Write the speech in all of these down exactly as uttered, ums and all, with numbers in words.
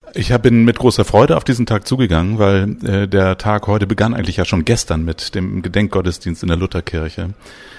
Ich bin mit großer Freude auf diesen Tag zugegangen, weil äh, der Tag heute begann eigentlich ja schon gestern mit dem Gedenkgottesdienst in der Lutherkirche,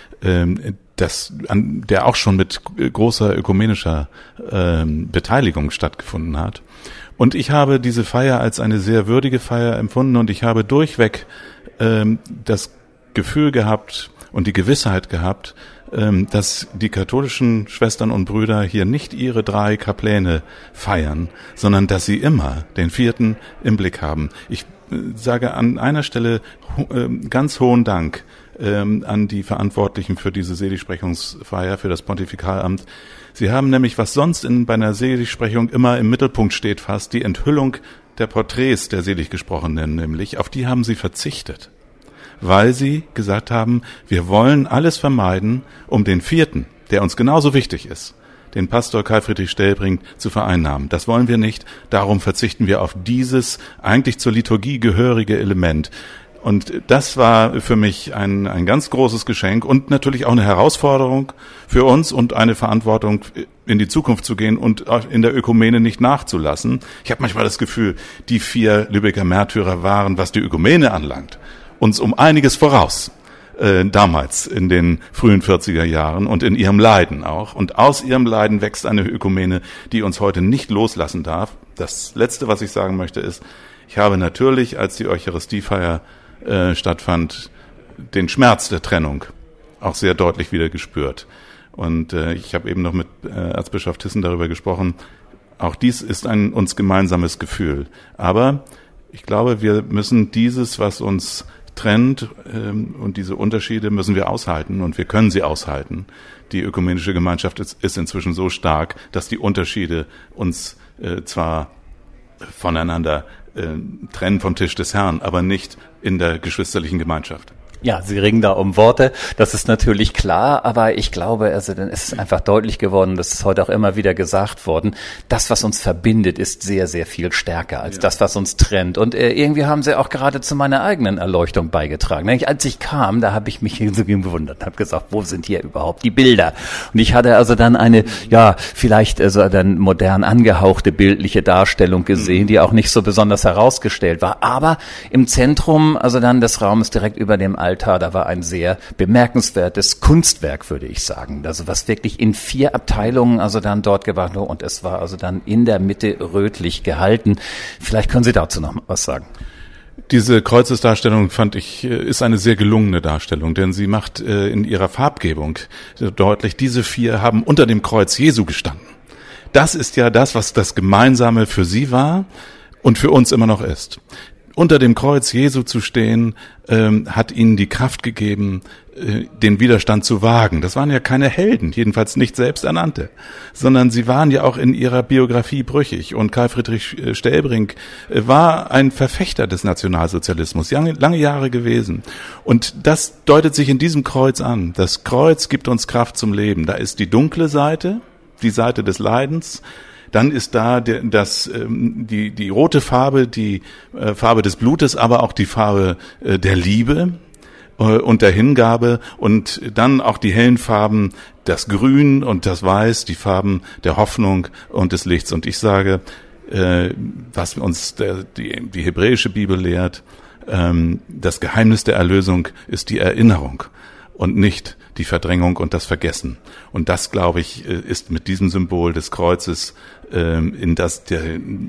ähm, das, an, der auch schon mit großer ökumenischer ähm, Beteiligung stattgefunden hat. Und ich habe diese Feier als eine sehr würdige Feier empfunden und ich habe durchweg ähm, das Gefühl gehabt und die Gewissheit gehabt, ähm, dass die katholischen Schwestern und Brüder hier nicht ihre drei Kapläne feiern, sondern dass sie immer den vierten im Blick haben. Ich äh, sage an einer Stelle äh, ganz hohen Dank ähm, an die Verantwortlichen für diese Seligsprechungsfeier, für das Pontifikalamt. Sie haben nämlich, was sonst in, bei einer Seligsprechung immer im Mittelpunkt steht fast, die Enthüllung der Porträts der Seliggesprochenen nämlich, auf die haben sie verzichtet, weil sie gesagt haben, wir wollen alles vermeiden, um den vierten, der uns genauso wichtig ist, den Pastor Karl Friedrich Stellbrink zu vereinnahmen. Das wollen wir nicht, darum verzichten wir auf dieses eigentlich zur Liturgie gehörige Element. Und das war für mich ein, ein ganz großes Geschenk und natürlich auch eine Herausforderung für uns und eine Verantwortung, in die Zukunft zu gehen und in der Ökumene nicht nachzulassen. Ich habe manchmal das Gefühl, die vier Lübecker Märtyrer waren, was die Ökumene anlangt, uns um einiges voraus, äh, damals in den frühen vierziger Jahren und in ihrem Leiden auch. Und aus ihrem Leiden wächst eine Ökumene, die uns heute nicht loslassen darf. Das Letzte, was ich sagen möchte, ist, ich habe natürlich, als die Eucharistiefeier Äh, stattfand, den Schmerz der Trennung auch sehr deutlich wieder gespürt. Und äh, ich habe eben noch mit äh, Erzbischof Thyssen darüber gesprochen. Auch dies ist ein uns gemeinsames Gefühl. Aber ich glaube, wir müssen dieses, was uns trennt ähm, und diese Unterschiede müssen wir aushalten und wir können sie aushalten. Die ökumenische Gemeinschaft ist, ist inzwischen so stark, dass die Unterschiede uns äh, zwar voneinander äh, trennen vom Tisch des Herrn, aber nicht in der geschwisterlichen Gemeinschaft. Ja, Sie ringen da um Worte, das ist natürlich klar, aber ich glaube, also dann ist es einfach deutlich geworden, das ist heute auch immer wieder gesagt worden, das, was uns verbindet, ist sehr, sehr viel stärker als ja. das, was uns trennt. Und äh, irgendwie haben Sie auch gerade zu meiner eigenen Erleuchtung beigetragen. Nämlich als ich kam, da habe ich mich so gewundert, habe gesagt, wo sind hier überhaupt die Bilder? Und ich hatte also dann eine, ja, vielleicht also dann modern angehauchte bildliche Darstellung gesehen, die auch nicht so besonders herausgestellt war. Aber im Zentrum, also dann des Raumes direkt über dem Altar, da war ein sehr bemerkenswertes Kunstwerk, würde ich sagen. Also was wirklich in vier Abteilungen also dann dort gemacht wurde und es war also dann in der Mitte rötlich gehalten. Vielleicht können Sie dazu noch was sagen. Diese Kreuzesdarstellung fand ich, ist eine sehr gelungene Darstellung, denn sie macht äh, in ihrer Farbgebung deutlich, diese vier haben unter dem Kreuz Jesu gestanden. Das ist ja das, was das Gemeinsame für sie war und für uns immer noch ist. Unter dem Kreuz Jesu zu stehen, ähm, hat ihnen die Kraft gegeben, äh, den Widerstand zu wagen. Das waren ja keine Helden, jedenfalls nicht selbsternannte, sondern sie waren ja auch in ihrer Biografie brüchig. Und Karl Friedrich Stellbrink äh, war ein Verfechter des Nationalsozialismus, lange, lange Jahre gewesen. Und das deutet sich in diesem Kreuz an. Das Kreuz gibt uns Kraft zum Leben. Da ist die dunkle Seite, die Seite des Leidens. Dann ist da der, das, ähm, die, die rote Farbe, die äh, Farbe des Blutes, aber auch die Farbe äh, der Liebe äh, und der Hingabe und dann auch die hellen Farben, das Grün und das Weiß, die Farben der Hoffnung und des Lichts. Und ich sage, äh, was uns der, die, die hebräische Bibel lehrt, ähm, das Geheimnis der Erlösung ist die Erinnerung und nicht die Verdrängung und das Vergessen. Und das, glaube ich, ist mit diesem Symbol des Kreuzes, in das der,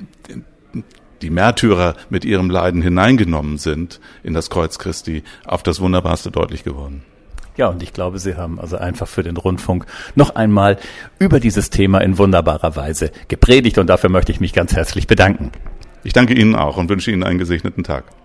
die Märtyrer mit ihrem Leiden hineingenommen sind, in das Kreuz Christi, auf das Wunderbarste deutlich geworden. Ja, und ich glaube, Sie haben also einfach für den Rundfunk noch einmal über dieses Thema in wunderbarer Weise gepredigt und dafür möchte ich mich ganz herzlich bedanken. Ich danke Ihnen auch und wünsche Ihnen einen gesegneten Tag.